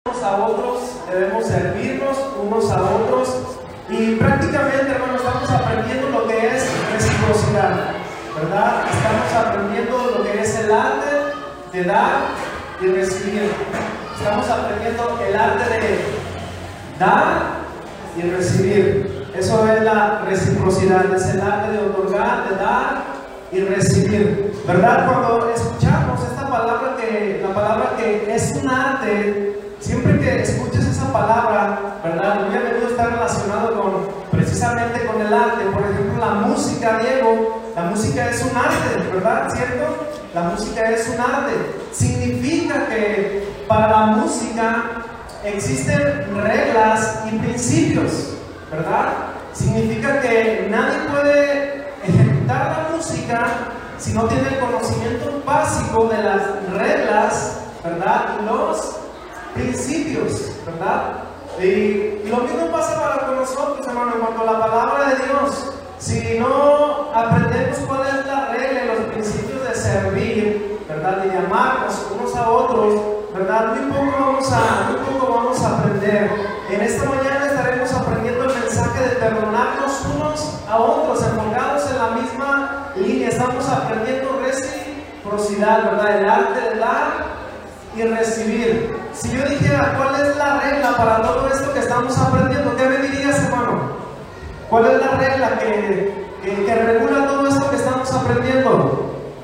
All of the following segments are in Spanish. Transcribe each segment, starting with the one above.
a otros, debemos servirnos unos a otros y prácticamente, hermano, estamos aprendiendo lo que es reciprocidad, ¿verdad? Estamos aprendiendo lo que es el arte de dar y recibir. Estamos aprendiendo el arte de dar y recibir. Eso es la reciprocidad, es el arte de otorgar, de dar y recibir, ¿verdad? Cuando escuchamos esta palabra, la palabra que es un arte, siempre que escuches esa palabra, ¿verdad? Muy a menudo está relacionado precisamente con el arte. Por ejemplo, la música, Diego, la música es un arte, ¿verdad? ¿Cierto? La música es un arte. Significa que para la música existen reglas y principios, ¿verdad? Significa que nadie puede ejecutar la música si no tiene el conocimiento básico de las reglas, ¿verdad? Y los principios, ¿verdad? Y lo mismo pasa para con nosotros, hermano, cuando la palabra de Dios, si no aprendemos cuál es la regla y los principios de servir, ¿verdad? Y de amarnos unos a otros, ¿verdad? Muy poco vamos a aprender. En esta mañana estaremos aprendiendo el mensaje de perdonarnos unos a otros, enfocados en la misma línea. Estamos aprendiendo reciprocidad, ¿verdad? El arte de dar y recibir. Si yo dijera cuál es la regla para todo esto que estamos aprendiendo, ¿qué me dirías, hermano? ¿Cuál es la regla que regula todo esto que estamos aprendiendo?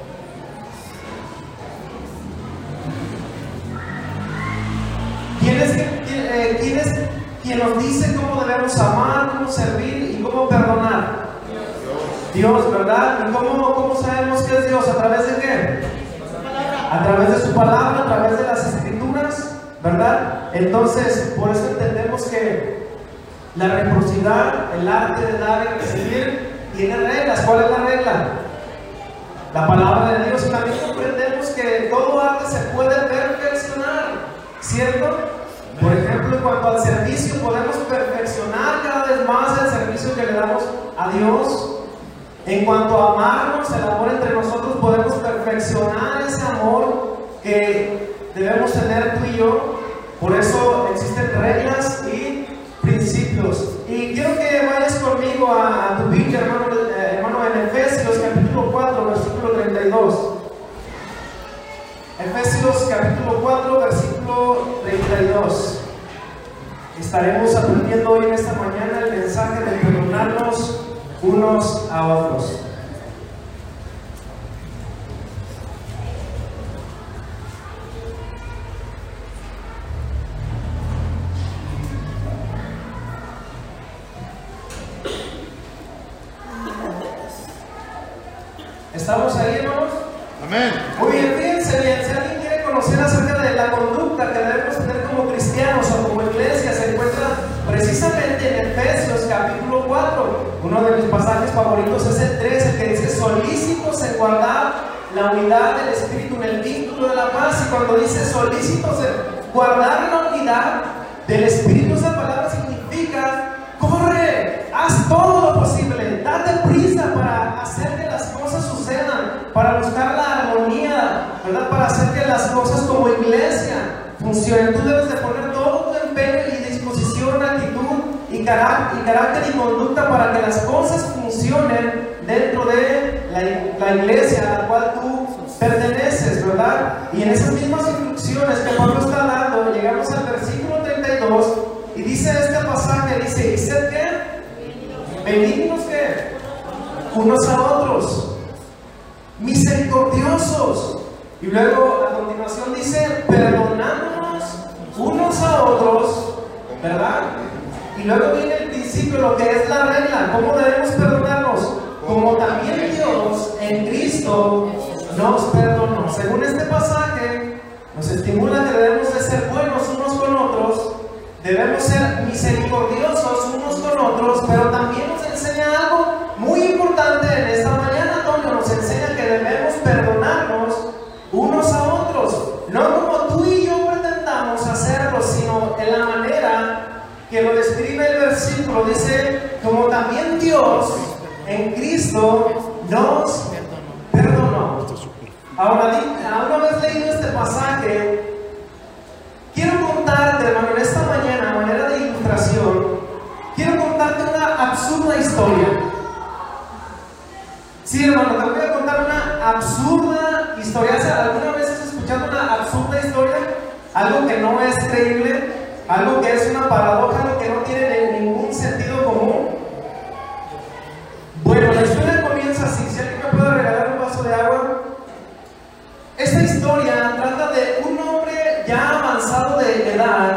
¿Quién es quien nos dice cómo debemos amar, cómo servir y cómo perdonar? Dios, ¿verdad? ¿Y cómo sabemos que es Dios? ¿A través de qué? A través de su palabra, a través de las escrituras, ¿verdad? Entonces, por eso entendemos que la reciprocidad, el arte de dar y recibir, tiene reglas. ¿Cuál es la regla? La palabra de Dios. Y también comprendemos que todo arte se puede perfeccionar, ¿cierto? Por ejemplo, en cuanto al servicio, podemos perfeccionar cada vez más el servicio que le damos a Dios. En cuanto a amarnos, el amor entre nosotros, podemos perfeccionar ese amor que debemos tener tú y yo. Por eso existen reglas y principios. Y quiero que vayas conmigo a tu Biblia, hermano, en Efesios capítulo 4, versículo 32. Efesios capítulo 4, versículo 32. Estaremos aprendiendo hoy en esta mañana el mensaje de perdonarnos unos a otros. ¿Estamos ahí, hermanos? Amén. Muy bien, fíjense bien, si alguien quiere conocer acerca de la conducta que debemos tener como cristianos o como iglesia, se encuentra precisamente en Efesios capítulo 4. Uno de mis pasajes favoritos es el 3, el que dice: solícitos en guardar la unidad del Espíritu en el vínculo de la paz. Y cuando dice solícitos en guardar la unidad del Espíritu, esa palabra significa: corre, haz todo lo posible, date prisa para hacer que las cosas sucedan, para buscar la armonía, ¿verdad? Para hacer que las cosas como iglesia funcionen. Tú debes de poner todo tu empeño y disposición, actitud y carácter y conducta para que las cosas funcionen dentro de la iglesia a la cual tú perteneces, ¿verdad? Y en esas mismas instrucciones que Pablo está dando, llegamos al versículo 32 y dice este pasaje, dice: ¿y sed qué? Benignos, ¿qué? Unos a otros, misericordiosos. Y luego a continuación dice: perdonándonos unos a otros, ¿verdad? Y luego viene el principio, lo que es la regla. ¿Cómo debemos perdonarnos? Como también Dios en Cristo nos perdonó. Según este pasaje, nos estimula que debemos de ser buenos unos con otros, debemos ser misericordiosos unos con otros, pero también nos enseña algo muy importante en esta mañana, Antonio. Nos enseña que debemos perdonarnos unos a otros, no como tú y yo pretendamos hacerlo, sino en la manera que lo describe el versículo. Dice: como también Dios en Cristo nos perdonó. Ahora, una vez leído este pasaje, quiero contarte, hermano, es creíble, algo que es una paradoja, algo que no tiene ningún sentido común. Bueno, la historia comienza así. Si alguien me puede regalar un vaso de agua. Esta historia trata de un hombre ya avanzado de edad,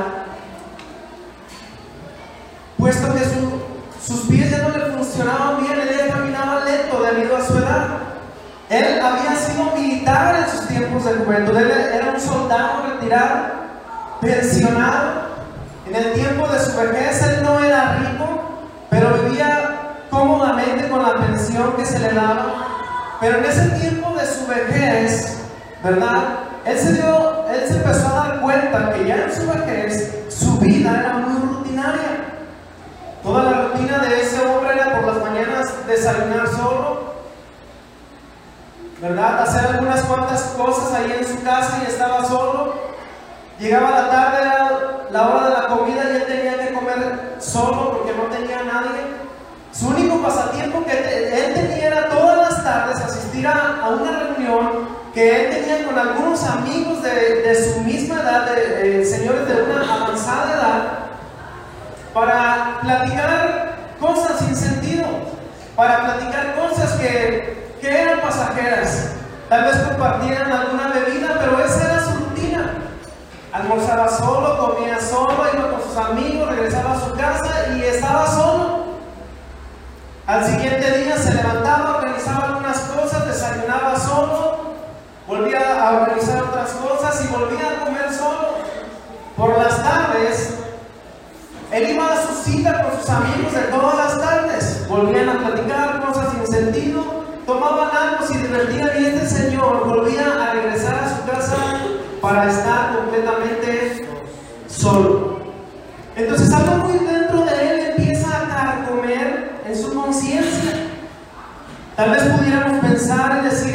puesto que sus pies ya no le funcionaban bien, él ya caminaba lento debido a su edad. Él había sido militar en sus tiempos de juventud, él era un soldado retirado, pensionado. En el tiempo de su vejez él no era rico, pero vivía cómodamente con la pensión que se le daba. Pero en ese tiempo de su vejez, ¿verdad? Él se empezó a dar cuenta que ya en su vejez su vida era muy rutinaria. Toda la rutina de ese hombre era por las mañanas desayunar solo, ¿verdad? Hacer algunas cuantas cosas ahí en su casa y estaba solo. Llegaba la tarde, era la hora de la comida y él tenía que comer solo porque no tenía nadie. Su único pasatiempo que él tenía era todas las tardes asistir a una reunión que él tenía con algunos amigos de su misma edad, señores de una avanzada edad, para platicar cosas sin sentido, para platicar cosas que eran pasajeras. Tal vez compartían alguna bebida, pero esa era su rutina. Almorzaba solo, comía solo, iba con sus amigos, regresaba a su casa y estaba solo. Al siguiente día se levantaba, organizaba algunas cosas, desayunaba solo, volvía a organizar otras cosas y volvía a comer solo. Por las tardes, él iba a su cita con sus amigos de todas las tardes. Volvían a platicar cosas sin sentido, tomaban algo, se divertían y este señor volvía a regresar a su casa para estar completamente solo. Entonces algo muy dentro de él empieza a carcomer en su conciencia. Tal vez pudiéramos pensar y decir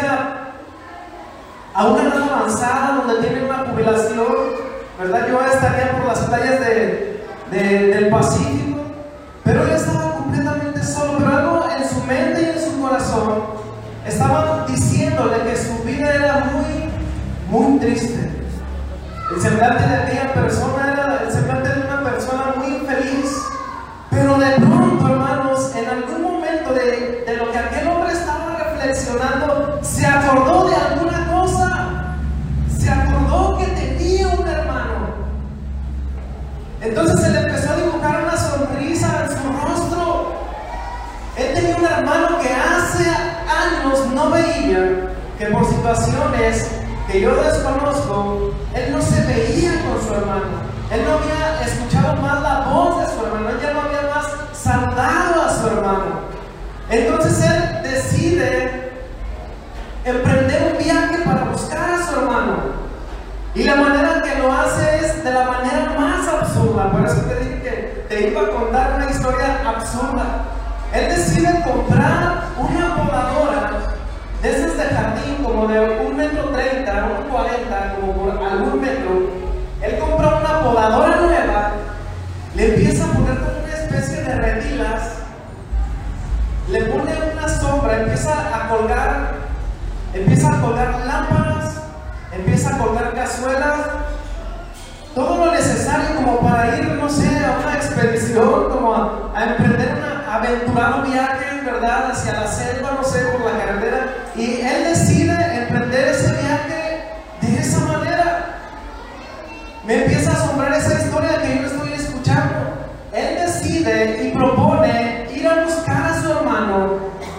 a una edad avanzada donde tiene una jubilación, ¿verdad? Yo estaría por las playas del Pacífico, pero él estaba completamente solo. Pero algo en su mente y en su corazón estaba diciéndole que su vida era muy triste. El semblante de aquella persona era el semblante de una persona muy infeliz. Pero de pronto, hermanos, en algún momento de lo que aquel hombre estaba reflexionando, se acordó de alguna cosa. Se acordó que tenía un hermano. Entonces se le empezó a dibujar una sonrisa en su rostro. Él tenía un hermano que hace años no veía, que por situaciones que yo desconozco, él no se veía con su hermano. Él no había escuchado más la voz de su hermano, él ya no había más saludado a su hermano. Entonces él decide emprender un viaje para buscar a su hermano. Y la manera que lo hace es de la manera más absurda. Por eso te dije que te iba a contar una historia absurda. Él decide comprar una podadora de esas de jardín, como de 1,30 metros, 1,40, como por algún metro. Él compra una podadora nueva, le empieza a poner como una especie de redilas, le pone una sombra, empieza a colgar lámparas, empieza a colgar cazuelas, todo lo necesario como para ir, no sé, a una expedición, como a emprender un aventurado viaje, ¿verdad?, hacia la selva, no sé, por la carretera. Y él decide emprender ese viaje de esa manera. Me empieza a asombrar esa historia que yo estoy escuchando. Él decide y propone ir a buscar a su hermano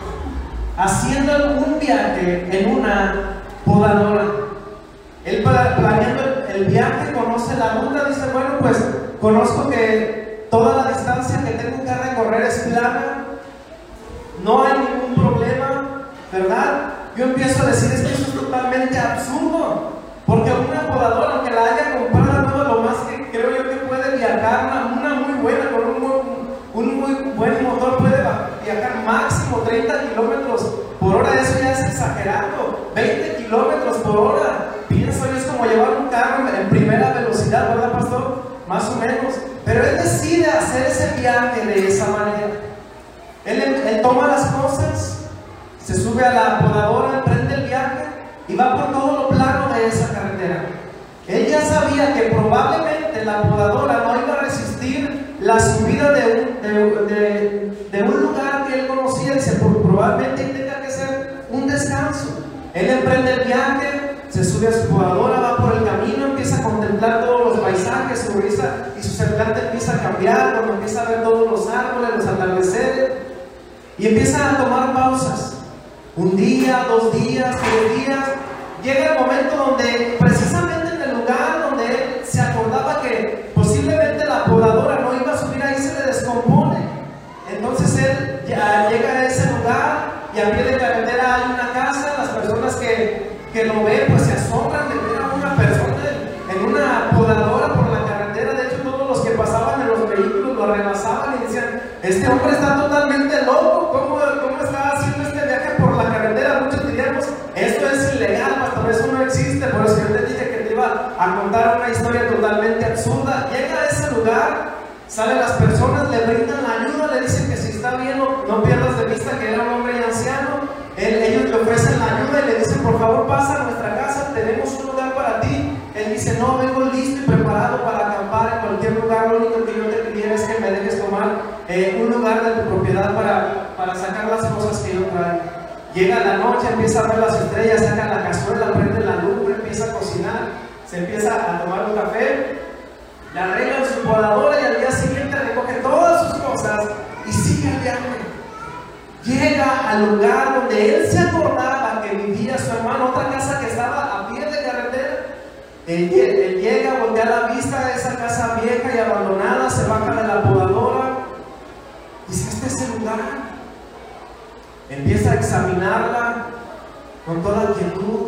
haciendo un viaje en una podadora. Él, planeando el viaje, conoce la ruta, dice, bueno, pues conozco que toda la distancia que tengo que recorrer es plana, no hay ningún problema, ¿verdad? Yo empiezo a decir, es que eso es totalmente absurdo, porque una podadora, aunque la haya comprado nueva, lo más que creo yo que puede viajar, una muy buena, con un muy buen motor, puede viajar máximo 30 kilómetros por hora. Eso ya es exagerado. 20 kilómetros por hora, pienso yo, es como llevar un carro en primera velocidad, ¿verdad, pastor? Más o menos. Pero él decide hacer ese viaje de esa manera. Él toma las cosas, se sube a la podadora, emprende el viaje y va por todo lo plano de esa carretera. Él ya sabía que probablemente de la podadora no iba a resistir la subida de un lugar que él conocía. Dice, probablemente tenga que ser un descanso. Él emprende el viaje, se sube a su podadora, va por el camino, empieza a contemplar todos los paisajes, su risa y su semblante empieza a cambiar cuando empieza a ver todos los árboles, los atardeceres, y empieza a tomar pausas. Un día, 2 días, 3 días. Llega el momento donde, precisamente en el lugar donde él se acordaba que posiblemente la podadora no iba a subir ahí, se le descompone. Entonces él ya llega a ese lugar y a pie de carretera hay una casa. Las personas que lo ven pues se asombran de ver a una persona en una podadora por la carretera. De hecho, todos los que pasaban en los vehículos lo rebasaban y decían, este hombre está totalmente loco, ¿cómo está haciendo este viaje por la carretera? Muchos diríamos, esto es ilegal, pastor, eso no existe. Por eso yo te dije que te iba a contar una historia totalmente absurda. Llega a ese lugar, salen las personas, le brindan la ayuda, le dicen que si está bien, no pierdas de vista que era un hombre anciano. Ellos le ofrecen la ayuda y le dicen, por favor pasa a nuestra casa, tenemos un lugar para ti. Él dice, no, vengo listo y preparado para acampar en cualquier lugar. Lo único que yo te pidiera es que me dejes tomar un lugar de tu propiedad para sacar las cosas que yo traigo. Llega la noche, empieza a ver las estrellas, saca la cazuela, prende la lumbre, empieza a cocinar, se empieza a tomar un café, le arregla en su podadora y al día siguiente recoge todas sus cosas y sigue el viaje. Llega al lugar donde él se acordaba que vivía su hermano, otra casa que estaba a pie de carretera. Él llega, voltea la vista a esa casa vieja y abandonada, se baja de la podadora, dice, este es el lugar. Empieza a examinarla con toda quietud,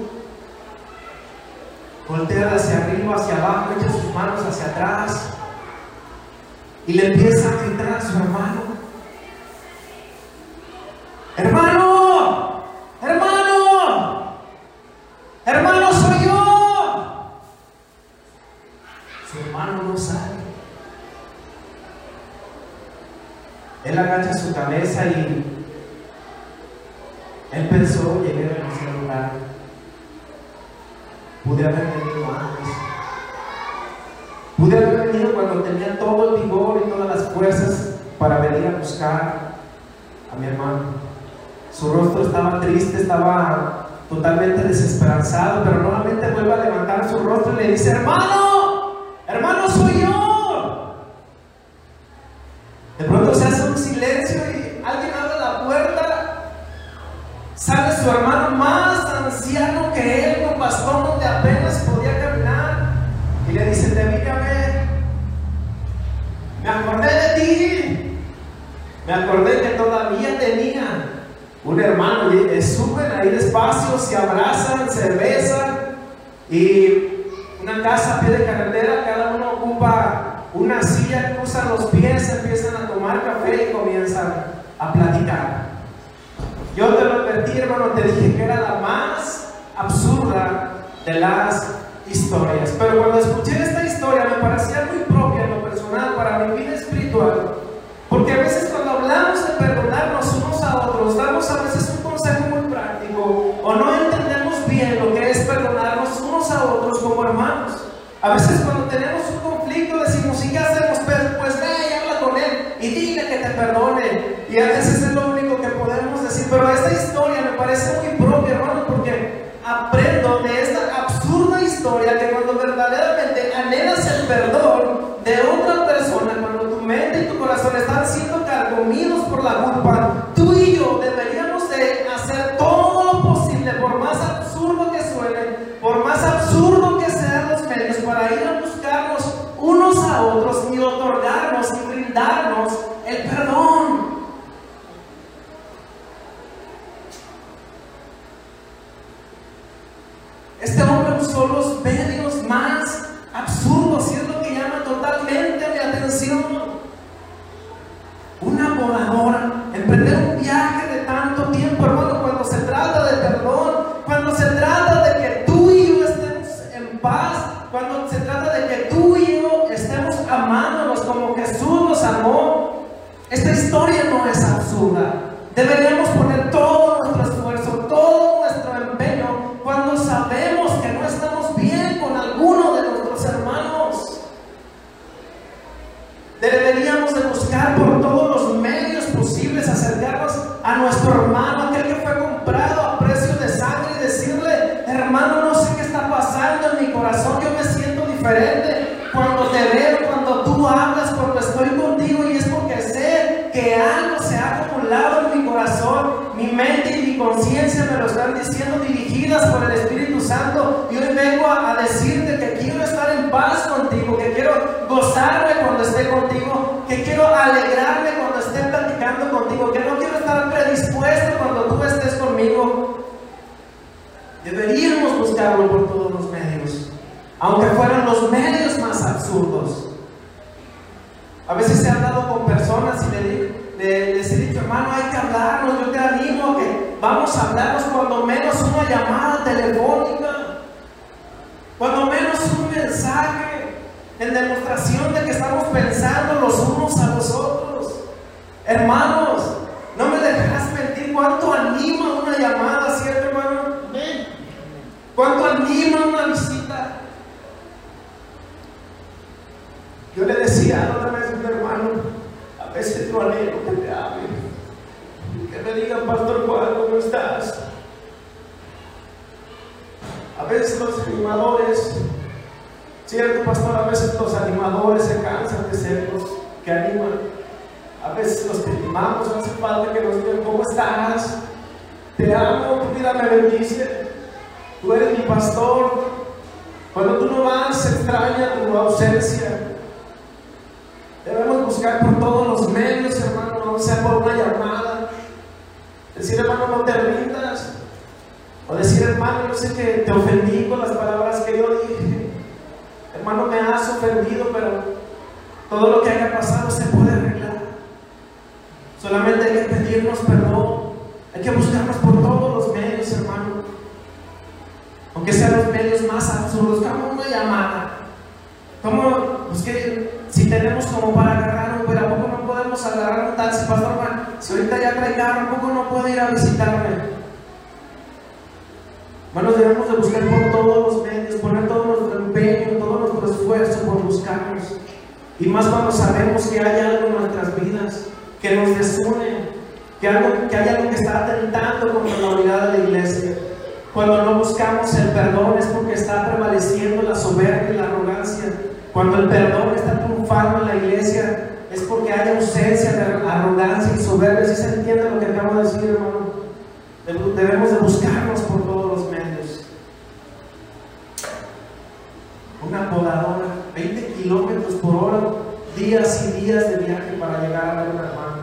voltea hacia arriba, hacia abajo, echa sus manos hacia atrás y le empieza a gritar a su hermano, hermano, hermano, hermano, soy yo. Su hermano no sabe. Él agacha su cabeza y él pensó, llegué a ese lugar, pude haber venido antes, pude haber venido cuando tenía todo el vigor y todas las fuerzas para venir a buscar a mi hermano. Su rostro estaba triste, estaba totalmente desesperanzado, pero nuevamente vuelve a levantar su rostro y le dice, hermano, hermano, soy yo. De pronto se hace un silencio y alguien abre la puerta. Sale su hermano más anciano que él, con bastón donde apenas podía caminar, y le dice, te vine a ver, me acordé de ti, me acordé que todavía tenía un hermano. Y suben ahí despacio, se abrazan, se besan, y una casa a pie de carretera, cada uno ocupa una silla, cruzan los pies, empiezan a tomar café y comienzan a platicar. Yo te lo advertí, hermano, te dije que era la más absurda de las historias. Pero cuando escuché esta historia me parecía muy propia en lo personal para mi vida espiritual. Porque a veces cuando hablamos de perdonarnos unos a otros, damos a veces un consejo muy práctico o no entendemos bien lo que es perdonarnos unos a otros como hermanos. A veces cuando tenemos un conflicto decimos, ¿y qué hacemos? Pues ve y habla con él y dile que te perdone. Y a veces es lo único que podemos decir. Pero esta historia me parece muy propia, hermano, porque aprendo de esta absurda historia que cuando verdaderamente anhelas el perdón de otra persona, cuando tu mente y tu corazón están siendo carcomidos por la culpa, tú y yo deberíamos de hacer todo lo posible, por más absurdo que suene, por más absurdo que sean los medios, para ir a buscarnos unos a otros y otorgarnos y brindarnos el perdón. Este hombre usó los medios más absurdos y es lo que llama totalmente mi atención. Una podadora, emprender un viaje de tanto tiempo, hermano, cuando se trata de perdón, cuando se trata de que tú y yo estemos en paz, cuando se trata de que tú y yo estemos amándonos como Jesús nos amó. Esta historia no es absurda. Deberíamos poner todo nuestro esfuerzo, todo nuestro empeño cuando sabemos que no estamos bien con alguno de nuestros hermanos. Deberíamos de buscar por todos los medios posibles acercarnos a nuestro hermano, aquel que fue comprado a precio de sangre, y decirle: hermano, no sé qué está pasando en mi corazón, yo me siento diferente cuando te veo, cuando tú hablas, cuando estoy contigo, y es porque sé que algo se ha acumulado en mi corazón. Mi mente y mi conciencia me lo están diciendo, dirigidas por el Espíritu Santo, y hoy vengo a decirte que quiero estar en paz contigo, que quiero gozarme cuando esté contigo, que quiero alegrarme cuando esté platicando contigo, que no quiero estar predispuesto cuando tú estés conmigo. Deberíamos buscarlo por todos los medios, aunque fueran los medios más absurdos. A veces he hablado con personas y les he dicho: hermano, hay que hablarnos, yo te animo a que vamos a hablarnos, cuando menos una llamada telefónica, cuando menos un mensaje en demostración de que estamos pensando los unos a los otros. Hermanos, no me dejarás mentir, ¿cuánto anima una llamada, cierto, hermano? ¿Cuánto anima una visita? Yo le decía otra vez a un hermano: a veces no anhelo que te hablen, que me digan: pastor Juan, ¿cómo estás? A veces los animadores, cierto, pastor, a veces los animadores se cansan de ser los que animan. A veces los que animamos hace falta que nos digan: ¿cómo estás? Te amo, tu vida me bendice, tú eres mi pastor. Cuando tú no vas, se extraña tu ausencia. Debemos buscar por todos los medios, hermano, no sea por una llamada. Decir: hermano, no te rindas. O decir: hermano, yo sé que te ofendí con las palabras que yo dije. Hermano, me has ofendido, pero todo lo que haya pasado se puede arreglar. Solamente hay que pedirnos perdón. Hay que buscarnos por todos los medios, hermano. Aunque sean los medios más absurdos, como una llamada. Como, pues que si tenemos como para agarrar un, pero ¿a poco no podemos agarrar un taxi, pastor? Si ahorita ya trae carro, ¿a poco no puede ir a visitarme? Hermanos, debemos de buscar por todos los medios, poner todo nuestro empeño, todo nuestro esfuerzo por buscarnos. Y más cuando sabemos que hay algo en nuestras vidas que nos desune, que hay algo que está atentando contra la unidad de la iglesia. Cuando no buscamos el perdón es porque está prevaleciendo la soberbia y la arrogancia. Cuando el perdón está triunfando en la iglesia es porque hay ausencia de arrogancia y soberbia. ¿Sí se entiende lo que acabo de decir, hermano? Debemos de buscarnos por todos los medios. Una podadora, 20 kilómetros por hora, días y días de viaje para llegar a ver a un hermano.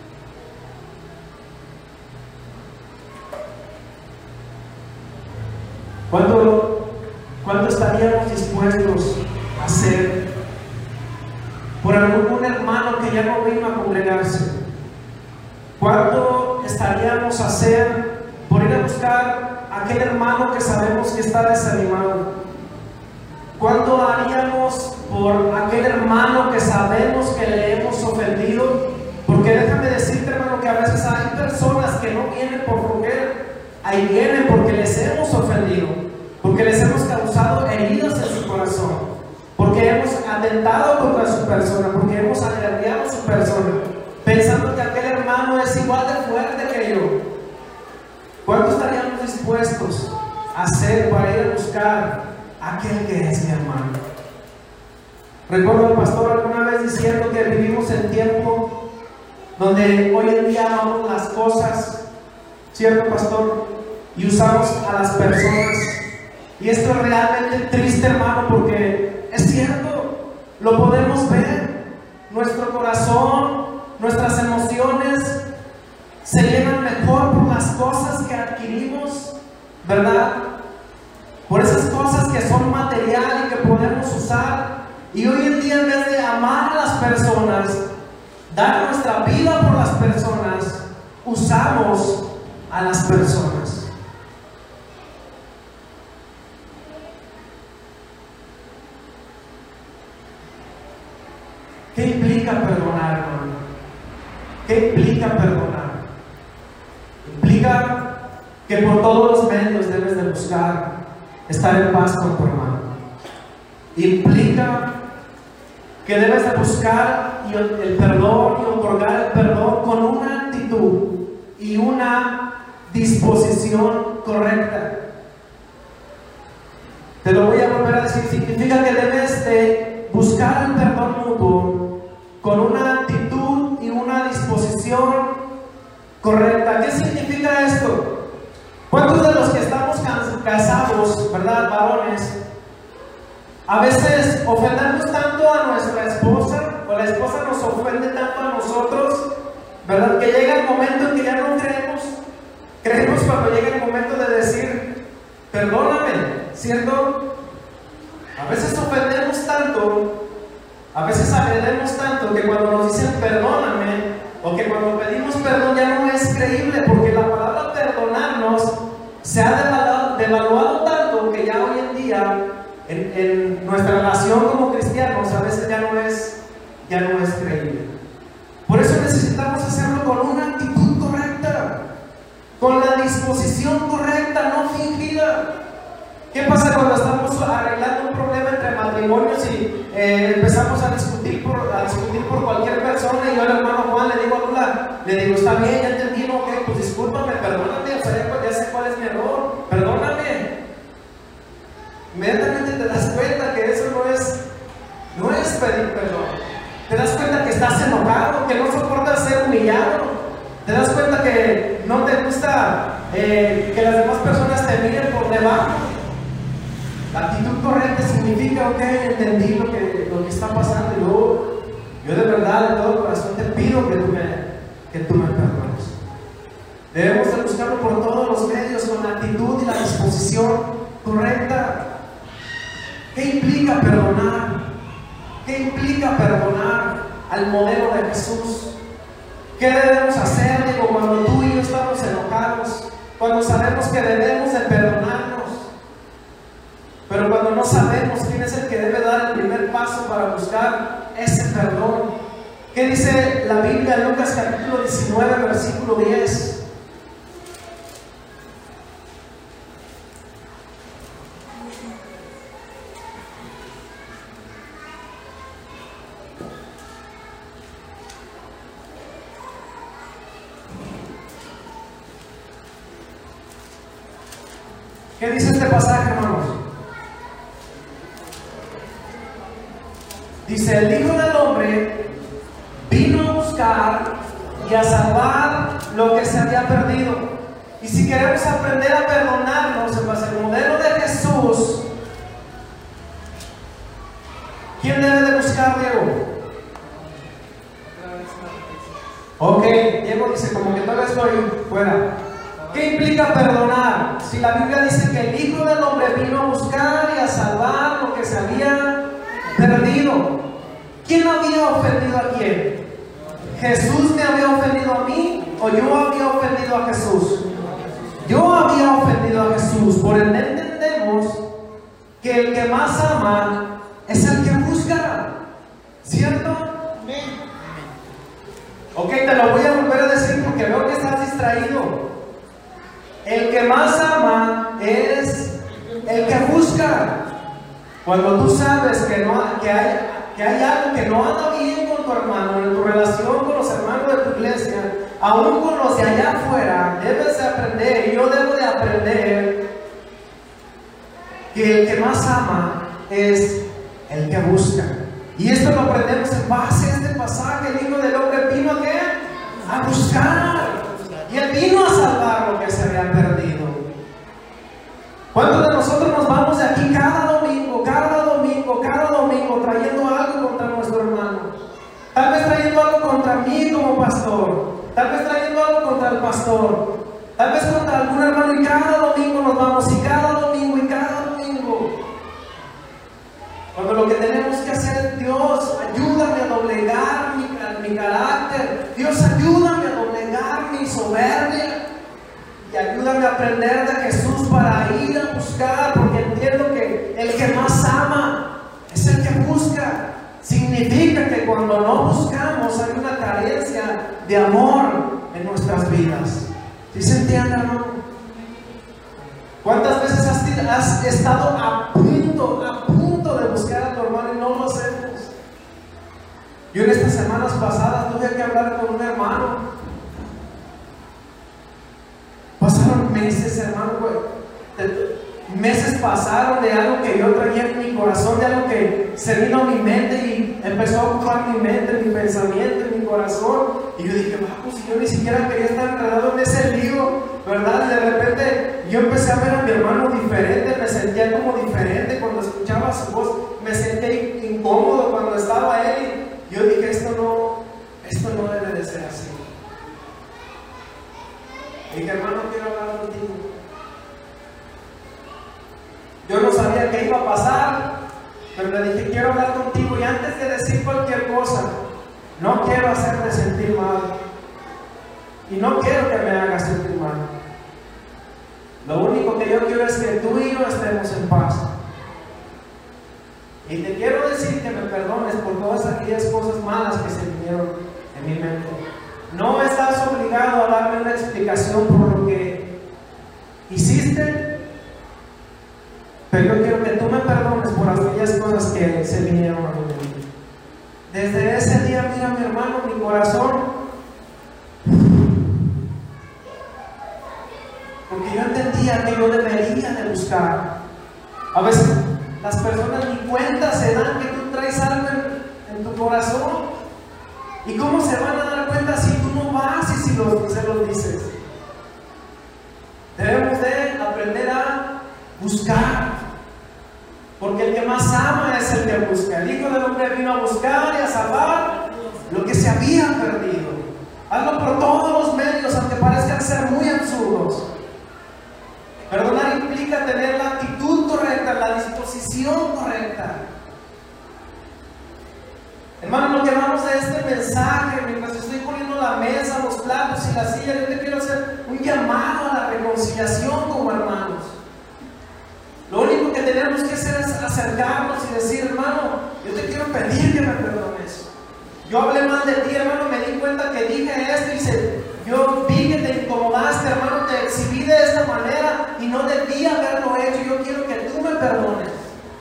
¿Cuánto estaríamos dispuestos a hacer por algún hermano que ya no vino a congregarse? ¿Cuánto estaríamos a hacer por ir a buscar a aquel hermano que sabemos que está desanimado? ¿Cuánto haríamos por aquel hermano que sabemos que le hemos ofendido? Porque déjame decirte, hermano, que a veces hay personas que no vienen por flojera, ahí vienen porque les hemos ofendido, porque les hemos causado heridas en su corazón, porque hemos atentado contra su persona, porque hemos agraviado su persona, pensando que aquel hermano es igual de fuerte que yo. ¿Cuánto estaríamos dispuestos a hacer para ir a buscar a aquel que es mi hermano? Recuerdo al pastor alguna vez diciendo que vivimos en tiempo donde hoy en día amamos las cosas, ¿cierto, pastor? Y usamos a las personas. Y esto es realmente triste, hermano, porque es cierto, lo podemos ver. Nuestro corazón, nuestras emociones se llenan mejor por las cosas que adquirimos, ¿verdad? Por esas cosas que son material y que podemos usar. Y hoy en día, en vez de amar a las personas, dar nuestra vida por las personas, usamos a las personas. ¿Qué implica perdonar, hermano? ¿Qué implica perdonar? Implica que por todos los medios debes de buscar estar en paz con tu hermano. Implica que debes de buscar el perdón y otorgar el perdón con una actitud y una disposición correcta. Te lo voy a volver a decir. Significa que debes de buscar el perdón mutuo con una actitud y una disposición correcta. ¿Qué significa esto? ¿Cuántos de los que estamos casados, verdad, varones, a veces ofendemos tanto a nuestra esposa, o la esposa nos ofende tanto a nosotros, verdad, que llega el momento en que ya no creemos cuando llega el momento de decir perdóname, ¿cierto? A veces ofendemos tanto, a veces agredemos tanto, que cuando nos dicen perdóname, o que cuando pedimos perdón ya no es creíble, porque la palabra perdonarnos se ha devaluado tanto que ya hoy en día en nuestra relación como cristianos a veces ya no es creíble. Por eso necesitamos hacerlo con una actitud correcta, con la disposición correcta, no fingida. ¿Qué pasa cuando estamos arreglando un problema entre matrimonios y empezamos a discutir por cualquier persona, y yo al hermano Juan le digo, está bien, ya entendí, ok, pues discúlpame, perdóname, o sea, ya sé cuál es mi error, perdóname? Inmediatamente te das cuenta que eso no es pedir perdón. Te das cuenta que estás enojado, que no soportas ser humillado. Te das cuenta que no te gusta que las demás personas te miren por debajo. La actitud correcta significa, ok, entendí lo que está pasando, y yo de verdad, de todo corazón te pido que tú me perdones. Debemos de buscarlo por todos los medios con la actitud y la disposición correcta. ¿Qué implica perdonar? ¿Qué implica perdonar al modelo de Jesús? ¿Qué debemos hacer, digo, cuando tú y yo estamos enojados? Cuando sabemos que debemos de perdonarnos, pero cuando no sabemos quién es el que debe dar el primer paso para buscar ese perdón. ¿Qué dice la Biblia en Lucas capítulo 19, versículo 10? ¿Qué dice este pasaje, hermanos? Dice, el Hijo del Hombre vino a buscar y a salvar lo que se había perdido. Y si queremos aprender a perdonarnos en base al modelo de Jesús, ¿quién debe de buscar, Diego? Ok, Diego dice, como que todavía estoy fuera. ¿Qué implica perdonar? Si la Biblia dice que el Hijo del Hombre vino a buscar y a salvar lo que se había perdido. ¿Quién había ofendido a quién? ¿Jesús me había ofendido a mí o yo había ofendido a Jesús? Yo había ofendido a Jesús. Por ende entendemos que el que más ama es el que busca, ¿cierto? Ok, te lo voy a volver a decir porque veo que estás distraído. El que más ama es el que busca. Cuando tú sabes que hay algo que no anda bien con tu hermano, en tu relación con los hermanos de tu iglesia, aún con los de allá afuera, debes de aprender, y yo debo de aprender, que el que más ama es el que busca. Y esto lo aprendemos en base a este pasaje. El Hijo del Hombre vino ¿a qué? A buscar. Y Él vino a salvar lo que se había perdido. ¿Cuántos de nosotros nos vamos de aquí cada domingo, trayendo algo contra nuestro hermano? Tal vez trayendo algo contra mí como pastor, tal vez trayendo algo contra el pastor, tal vez contra algún hermano, y cada domingo nos vamos, y cada domingo. Cuando lo que tenemos que hacer es, Dios, ayúdame a doblegar mi carácter, Dios, ayúdame a doblegar mi soberbia, y ayúdame a aprender de Jesús para ir a buscar, porque entiendo que el que más ama es el que busca. Significa que cuando no buscamos hay una carencia de amor en nuestras vidas. ¿Sí se entiende, hermano? ¿Cuántas veces has estado a punto de buscar a tu hermano y no lo hacemos? Yo en estas semanas pasadas tuve que hablar con un hermano. Pasaron meses, hermano, meses pasaron de algo que yo traía en mi corazón, de algo que se vino a mi mente y empezó a ocupar mi mente, mi pensamiento, mi corazón. Y yo dije, pues yo ni siquiera quería estar enredado en ese lío, ¿verdad? Y de repente yo empecé a ver a mi hermano diferente, me sentía como diferente cuando escuchaba su voz, me sentía incómodo cuando estaba él. Y yo dije, esto no debe de ser así. Y dije, hermano, quiero hablar contigo. Yo no sabía qué iba a pasar, pero le dije, quiero hablar contigo. Y antes de decir cualquier cosa, no quiero hacerte sentir mal. Y no quiero que me hagas sentir mal. Lo único que yo quiero es que tú y yo estemos en paz. Y te quiero decir que me perdones por todas aquellas cosas malas que se vinieron en mi mente. No estás obligado a darme una explicación por lo que hiciste, pero yo quiero que tú me perdones por aquellas cosas que se vinieron a mi mente. Desde ese día, mira, mi hermano, mi corazón, porque yo entendía que yo debería de buscar. A veces las personas ni cuenta se dan que tú traes algo en tu corazón. ¿Y cómo se van a dar cuenta si tú no vas y si se los dices? Debemos de aprender a buscar, porque el que más ama es el que busca. El Hijo del Hombre vino a buscar y a salvar lo que se había perdido. Hazlo por todos los medios, aunque parezcan ser muy absurdos. Perdonar implica tener la actitud correcta, la disposición correcta. Hermano, lo que vamos de este mensaje, mientras estoy poniendo la mesa, los platos y la silla, yo te quiero hacer un llamado a la reconciliación como hermanos. Lo único que tenemos que hacer es acercarnos y decir, hermano, yo te quiero pedir que me perdones. Yo hablé mal de ti, hermano, me di cuenta que dije esto y yo vi que te incomodaste, hermano, te exhibí de esta manera y no debía haberlo hecho. Yo quiero que tú me perdones.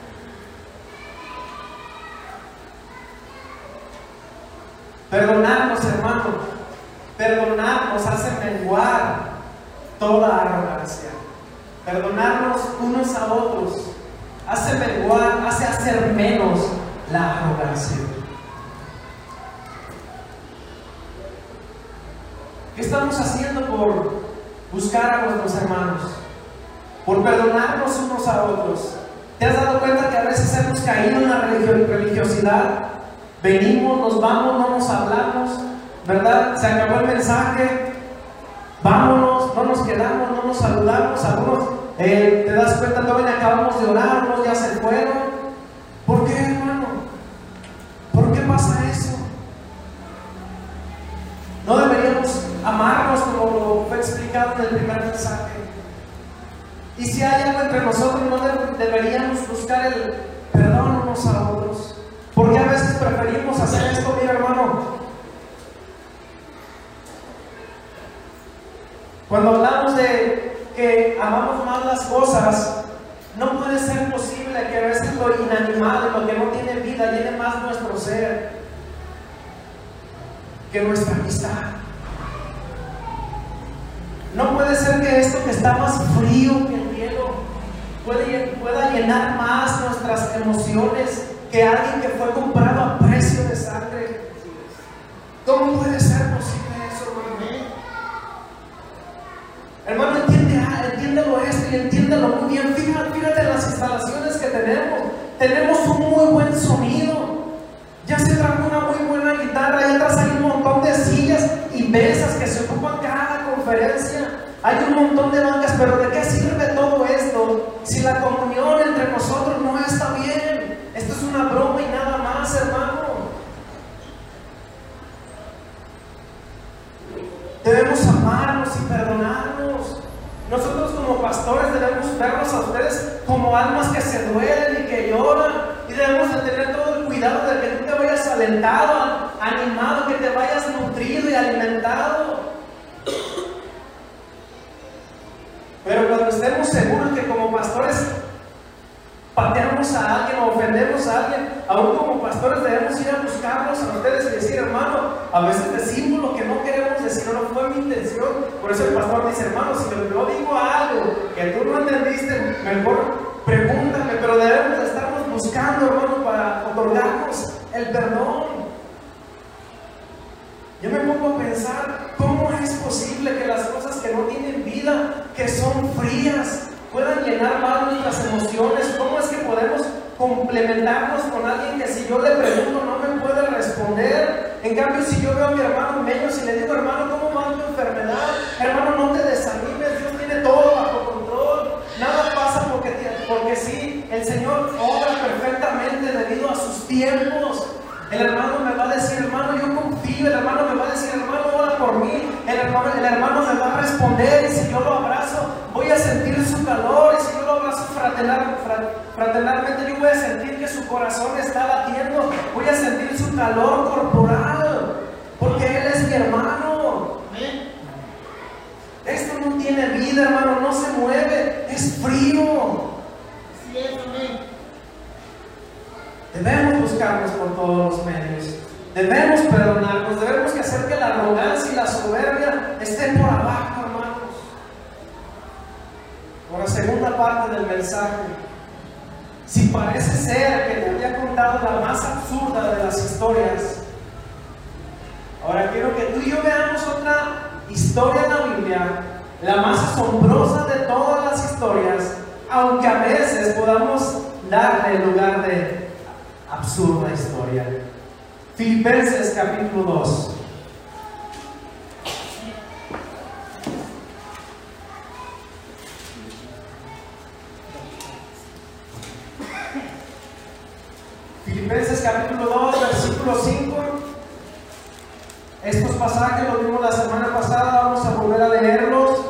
Perdonarnos, hermano, perdonarnos hace menguar toda arrogancia. Perdonarnos unos a otros hace menguar, hace hacer menos la arrogancia. ¿Qué estamos haciendo por buscar a nuestros hermanos? Por perdonarnos unos a otros. ¿Te has dado cuenta que a veces hemos caído en la religiosidad? Venimos, nos vamos, no nos hablamos, ¿verdad? Se acabó el mensaje, vámonos, no nos quedamos, no nos saludamos. Algunos, te das cuenta, todavía acabamos de orar, unos ya se fueron. ¿Por qué, hermano? ¿Por qué pasa eso? No deberíamos amarnos como lo fue explicado en el primer mensaje. Y si hay algo entre nosotros, no deberíamos buscar el perdón unos a otros. Porque a veces preferimos hacer esto, mira, hermano. Cuando hablamos de que amamos más las cosas, no puede ser posible que a veces lo inanimado, lo que no tiene vida, llene más nuestro ser que nuestra amistad. No puede ser que esto que está más frío que el hielo pueda llenar más nuestras emociones que alguien que fue comprado a precio de sangre. ¿Cómo puede ser posible eso, hermano? Hermano, entiéndelo esto y entiéndelo muy bien. Fíjate en las instalaciones que tenemos. Tenemos un muy buen sonido. Ya se trajo una muy buena guitarra. Y atrás hay un montón de sillas y mesas que se ocupan cada conferencia. Hay un montón de bancas, pero ¿de qué sirve todo esto si la comunión entre nosotros no está bien? Esto es una broma y nada más, hermano. Debemos amarnos y perdonarnos. Nosotros como pastores debemos verlos a ustedes como almas que se duelen y que lloran. Y debemos de tener todo el cuidado de que tú te vayas alentado, animado, que te vayas nutrido y alimentado. Pero cuando estemos seguros que como pastores pateamos dañamos a alguien o ofendemos a alguien, aún como pastores debemos ir a buscarlos a ustedes y decir, hermano, a veces decimos lo que no queremos decir, no fue mi intención. Por eso el pastor dice, hermano, si yo digo algo que tú no entendiste, mejor pregúntame, pero debemos estarnos buscando, hermano, para otorgarnos el perdón. Yo me pongo a pensar, ¿cómo es posible que las cosas que no tienen vida, que son frías, puedan llenar más nuestras emociones? ¿Cómo es que podemos complementarnos con alguien que si yo le pregunto no me puede responder? En cambio, si yo veo a mi hermano menos y le digo, hermano, ¿cómo va tu enfermedad? Hermano, no te desanimes, Dios tiene todo bajo control. Nada pasa porque sí, el Señor obra perfectamente debido a sus tiempos. El hermano me va a decir, hermano, yo confío. El hermano me va a decir, hermano, ora por mí. El hermano me va a responder, y si yo lo abrazo, voy a sentir su calor. Y si yo lo abrazo fraternalmente, yo voy a sentir que su corazón está latiendo. Voy a sentir su calor corporal, porque Él es mi hermano. Esto no tiene vida, hermano, no se mueve, es frío. Así es, amén. Debemos buscarnos por todos los medios. Debemos perdonarnos. Debemos hacer que la arrogancia y la soberbia estén por abajo, hermanos. Por la segunda parte del mensaje, si parece ser que te había contado la más absurda de las historias, ahora quiero que tú y yo veamos otra historia en la Biblia, la más asombrosa de todas las historias, aunque a veces podamos darle el lugar de absurda historia. Filipenses capítulo 2. Filipenses capítulo 2, versículo 5. Estos pasajes los vimos la semana pasada, vamos a volver a leerlos.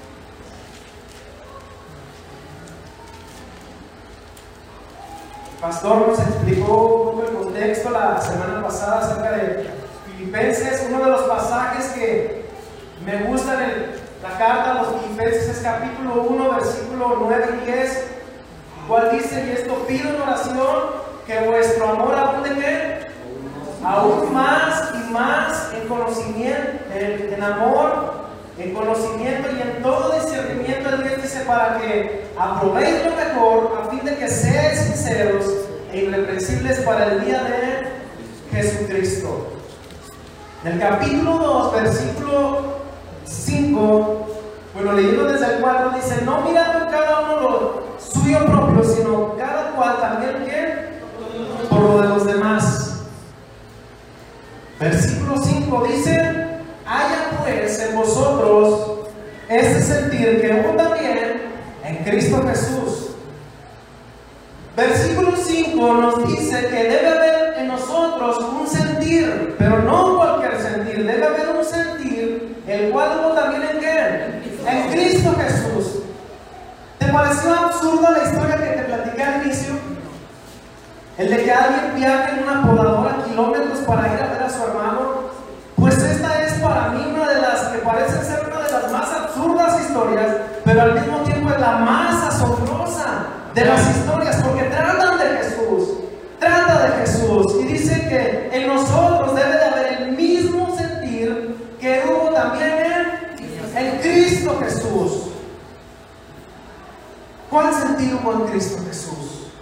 El pastor nos explicó un poco el contexto la semana pasada acerca de Filipenses. Uno de los pasajes que me gustan en la carta a los Filipenses es capítulo 1, versículo 9 y 10, cual dice: y esto pido en oración, que vuestro amor abunde ¿qué? Aún más y más en conocimiento, en amor, en conocimiento y en todo discernimiento. Dios dice, para que aprobéis lo mejor, a fin de que seáis sinceros e irreprensibles para el día de Jesucristo. En el capítulo 2, versículo 5, bueno, leyendo desde el 4, dice: no mirando cada uno lo suyo propio, sino cada cual también ¿qué? Por lo de los demás. Versículo 5 dice: haya pues en vosotros este sentir que hubo también en Cristo Jesús. Versículo 5 nos dice que debe haber en nosotros un sentir, pero no cualquier sentir. Debe haber un sentir, el cual hubo también en ¿qué? En Cristo Jesús. ¿Te pareció absurda la historia que te platicé al inicio? El de que alguien viaje en una podadora kilómetros para ir a ver a su hermano. Pues esta es para mí una de las que parecen ser una de las más absurdas historias, pero al mismo tiempo es la más asombrosa de las historias, porque tratan de Jesús, trata de Jesús, y dice que en nosotros debe de haber el mismo sentir que hubo también en Cristo Jesús. ¿Cuál sentir hubo en Cristo Jesús?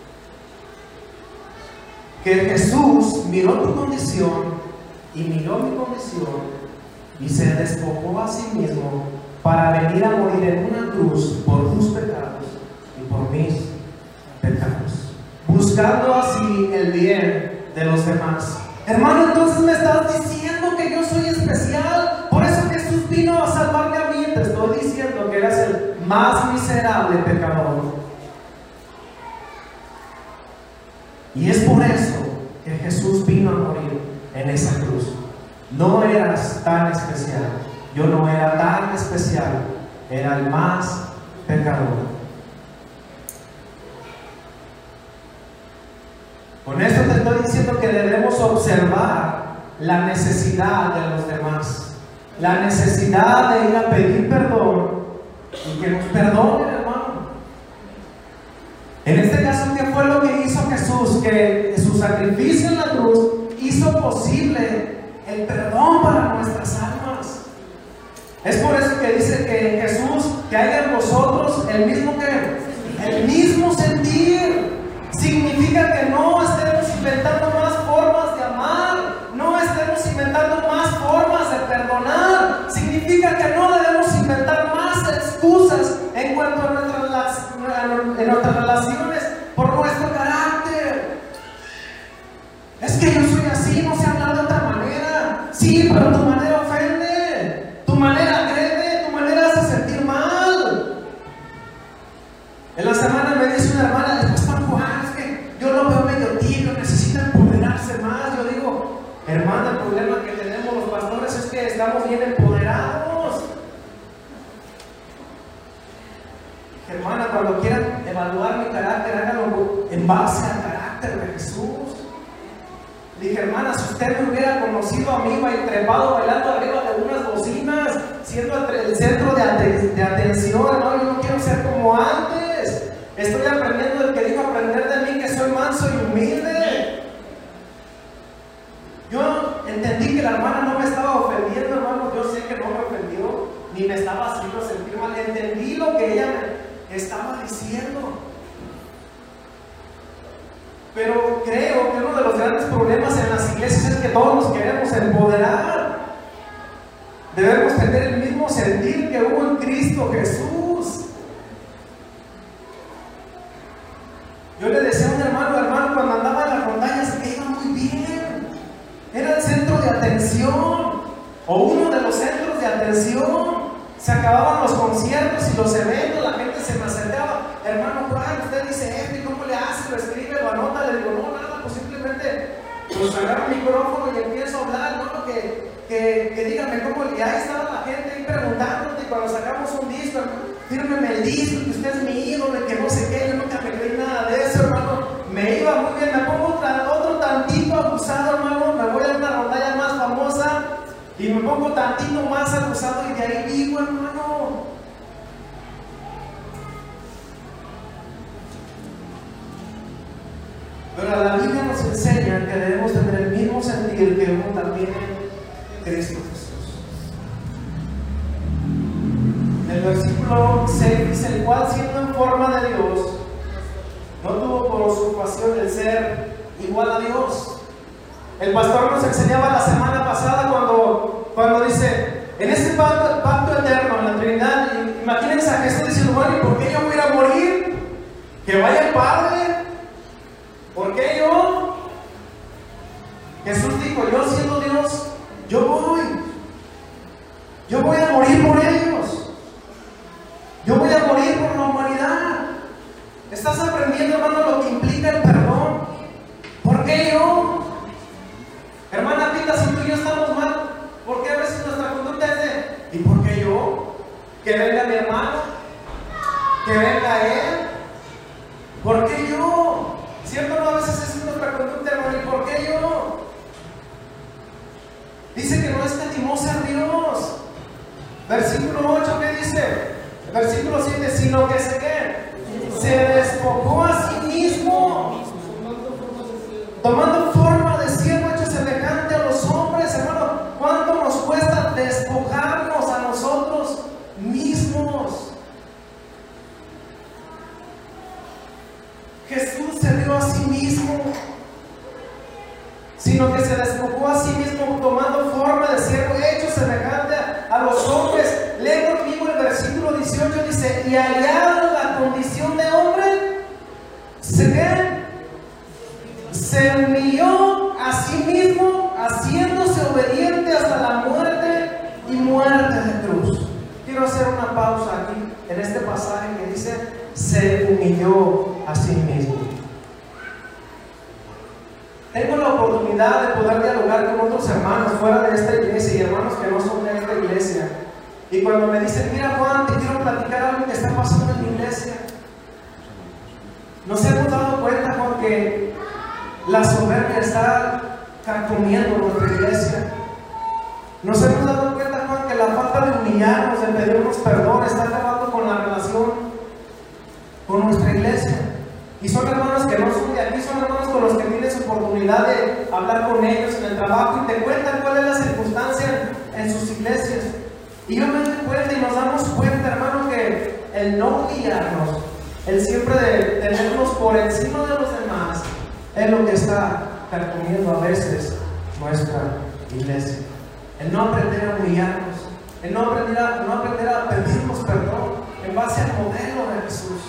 Que Jesús miró tu condición y miró mi condición y se despojó a sí mismo para venir a morir en una cruz por tus pecados y por mis pecados, buscando así el bien de los demás. Hermano, entonces me estás diciendo que yo soy especial, por eso Jesús vino a salvarme a mí. Te estoy diciendo que eres el más miserable pecador. Y es por eso que Jesús vino a morir en esa cruz. No eras tan especial, yo no era tan especial, era el más pecador. Con esto te estoy diciendo que debemos observar la necesidad de los demás, la necesidad de ir a pedir perdón y que nos perdonen, hermano. En este caso, ¿qué fue lo que hizo Jesús? Que su sacrificio en la cruz hizo posible el perdón para nuestras almas. Es por eso que dice que en Jesús, que haya en vosotros el mismo sentir. Significa que no estemos inventando más formas de amar, no estemos inventando más formas de perdonar. Significa que no debemos inventar más excusas en cuanto a nuestras relaciones por nuestro carácter. Es que yo soy así, no sé hablar de otra manera. Sí, pero tu manera ofende, tu manera agrede, tu manera hace sentir mal. En la semana me dice una hermana, Pastor Juan, es que yo lo veo medio tibio, necesita empoderarse más. Yo digo, hermana, el problema que tenemos los pastores es que estamos bien empoderados. Hermana, cuando quieran evaluar mi carácter, háganlo en base al carácter de Jesús. Dije, hermana, si usted me hubiera conocido a mí y trepado bailando arriba de unas bocinas, siendo el centro de atención, no, yo no quiero ser como antes. Estoy aprendiendo del que dijo aprender de mí, que soy manso y humilde. Yo entendí que la hermana no me estaba ofendiendo, hermano. Yo sé que no me ofendió, ni me estaba haciendo sentir mal. Entendí lo que ella me estaba diciendo. Pero creo que uno de los grandes problemas en las iglesias es que todos nos queremos empoderar. Debemos tener el mismo sentir que hubo en Cristo Jesús. Yo le decía a un hermano, cuando andaba en las rondallas, que iba muy bien. Era el centro de atención, o uno de los centros de atención. Se acababan los conciertos y los eventos, la gente se me acercaba. Hermano Juan, usted dice esto, ¿y cómo le hace? Lo escribe, lo anota. Le digo, no, nada, pues simplemente pues agarro el micrófono y empiezo a hablar, ¿no? Que dígame cómo. Y ahí estaba la gente ahí preguntándote. Y cuando sacamos un disco, fírmeme el disco, que usted es mi ídolo, que no sé qué. Yo nunca me creí nada de eso, hermano. Me iba muy bien, me pongo otro tantito abusado, hermano. Me voy a una rondalla más famosa y me pongo tantito más abusado y de ahí vivo, hermano. Pero la Biblia nos enseña que debemos tener el mismo sentir que hubo también en Cristo Jesús. En el versículo 6 dice, el cual siendo en forma de Dios, no tuvo por usurpación el ser igual a Dios. El pastor nos enseñaba la semana pasada cuando dice, en este pacto eterno, en la Trinidad, imagínense a Jesús diciendo, bueno, ¿y por qué yo voy a ir a morir? Que vaya el Padre. ¿Por qué yo? Jesús dijo, yo siendo Dios, yo voy a morir por ellos. Yo voy a morir por la humanidad. ¿Estás aprendiendo, hermano, lo que implica el perdón? ¿Por qué yo? Hermana Pita, si tú y yo estamos mal, ¿por qué a veces nuestra conducta es de, ¿y por qué yo? Que venga mi hermano, que venga él. ¿Por qué yo? ¿Cierto? No, a veces es nuestra conducta, hermano, ¿y por qué yo? Dice que no escatimó ser Dios. Versículo 8, ¿qué dice? Versículo 7, sino que se despojó a sí mismo, tomando forma de siervo hecho semejante a los hombres. Hermano, ¿cuánto nos cuesta despojarnos a nosotros mismos? Jesús se dio a sí mismo, sino que se despojó a sí mismo, tomando forma de siervo hecho semejante a los hombres. Lee conmigo el versículo 18, dice, y hallado la condición de hombre, se humilló a sí mismo, haciéndose obediente hasta la muerte y muerte de cruz. Quiero hacer una pausa aquí en este pasaje que dice, se humilló a sí mismo. Tengo la oportunidad de poder dialogar con otros hermanos fuera de esta iglesia y hermanos que no son de esta iglesia. Y cuando me dicen, mira Juan, te quiero platicar algo que está pasando en la iglesia. Nos hemos dado cuenta, Juan, que la soberbia está carcomiendo nuestra iglesia. Nos hemos dado cuenta, Juan, que la falta de humillarnos, de pedirnos perdón, está acabando con la relación con nuestra iglesia. Y son hermanos que no son de aquí, son hermanos con los que tienes oportunidad de hablar con ellos en el trabajo y te cuentan cuál es la circunstancia en sus iglesias. Y yo me doy cuenta y nos damos cuenta, hermano, que el no humillarnos, el siempre de tenernos por encima de los demás, es lo que está carcomiendo a veces nuestra iglesia. El no aprender a humillarnos, el no aprender a pedirnos perdón en base al modelo de Jesús.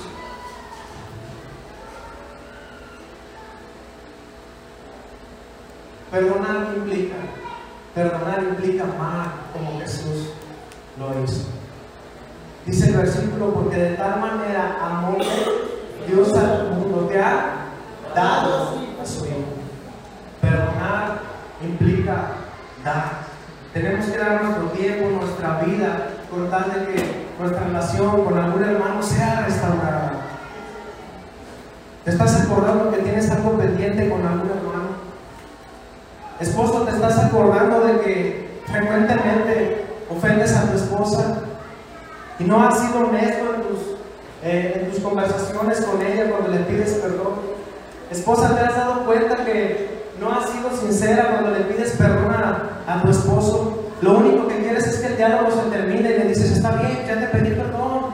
Perdonar implica amar como Jesús lo hizo. Dice el versículo, porque de tal manera amó Dios al mundo que ha dado a su Hijo. Perdonar implica dar. Tenemos que dar nuestro tiempo, nuestra vida, con tal de que nuestra relación con algún hermano sea restaurada. ¿Te estás acordando que tienes algo pendiente con algún hermano? Esposo, ¿te estás acordando de que frecuentemente ofendes a tu esposa y no has sido honesto en tus conversaciones con ella cuando le pides perdón? Esposa, ¿te has dado cuenta que no has sido sincera cuando le pides perdón a tu esposo? Lo único que quieres es que el diálogo se termine y le dices, está bien, ya te pedí perdón.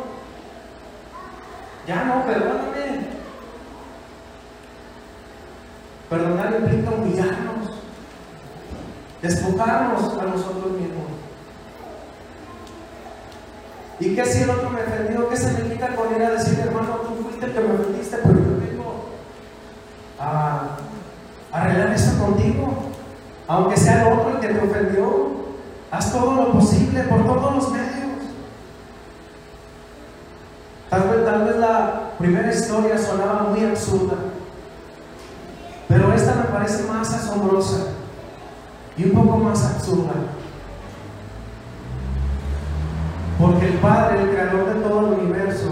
Ya no, perdóname. Perdonar implica humillarnos, despojarnos a nosotros mismos. ¿Y qué si el otro me ofendió? ¿Qué significa con ir a decir, hermano, tú fuiste el que me ofendiste, pero yo vengo a arreglar esto contigo? Aunque sea el otro el que te ofendió, haz todo lo posible por todos los medios. Tal vez la primera historia sonaba muy absurda, pero esta me parece más asombrosa y un poco más absurda. Porque el Padre, el creador de todo el universo,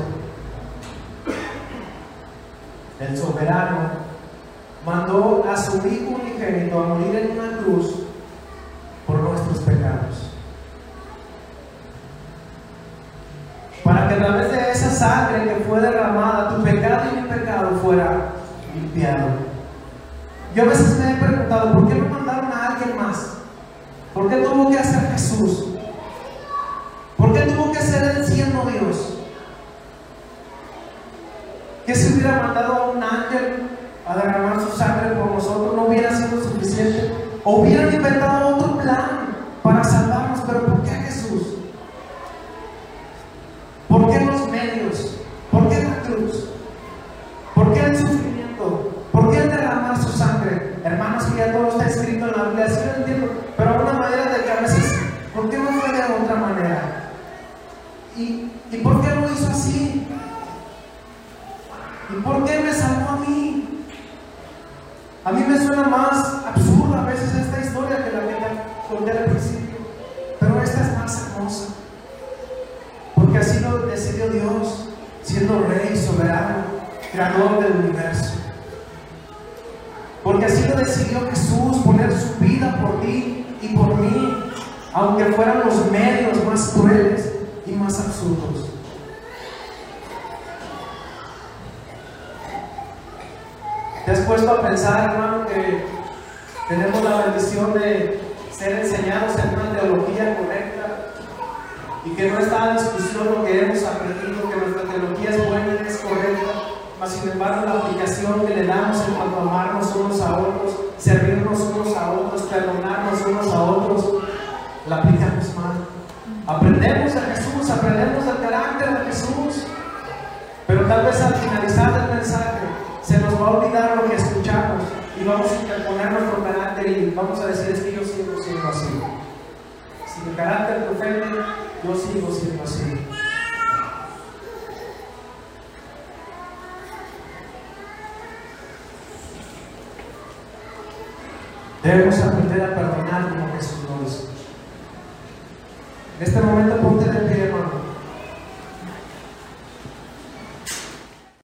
el soberano, mandó a su Hijo unigénito a morir en una cruz por nuestros pecados, para que a través de esa sangre que fue derramada, tu pecado y mi pecado fuera limpiado. Yo a veces me he preguntado, ¿por qué no mandaron a alguien más? ¿Por qué tuvo que hacer Jesús? ¿Por qué tuvo que ser Él siendo Dios? ¿Que si hubiera mandado a un ángel a derramar su sangre por nosotros no hubiera sido suficiente? ¿O hubieran inventado otro plan para salvarnos? ¿Pero por qué Jesús? ¿Por qué los medios? ¿Por qué la cruz? ¿Por qué el sufrimiento? ¿Por qué el derramar su sangre? Hermanos, que ya todo está escrito en la Biblia, sí lo entiendo, pero a una manera de que a veces, ¿por qué no fue de otra manera? ¿Y por qué lo hizo así? ¿Y por qué me salvó a mí? A mí me suena más absurda a veces esta historia que la que te conté al principio, pero esta es más hermosa, porque así lo decidió Dios, siendo Rey soberano, creador del universo. Porque así lo decidió Jesús, poner su vida por ti y por mí, aunque fueran los medios más crueles y más absurdos. ¿Te has puesto a pensar, hermano, que tenemos la bendición de ser enseñados en una teología correcta y que no está en discusión lo que hemos aprendido, que nuestra teología es buena y es correcta, mas sin embargo la aplicación que le damos en cuanto a amarnos unos a otros, servirnos unos a otros, perdonarnos unos a otros, la aplicamos mal? Aprendemos de Jesús, aprendemos del carácter de Jesús, pero tal vez al finalizar el mensaje se nos va a olvidar lo que escuchamos y vamos a interponer nuestro carácter y vamos a decir, es que yo sigo siendo así. Si mi carácter te ofende, yo sigo siendo así. Debemos aprender a perdonar como Jesús lo hizo. En este momento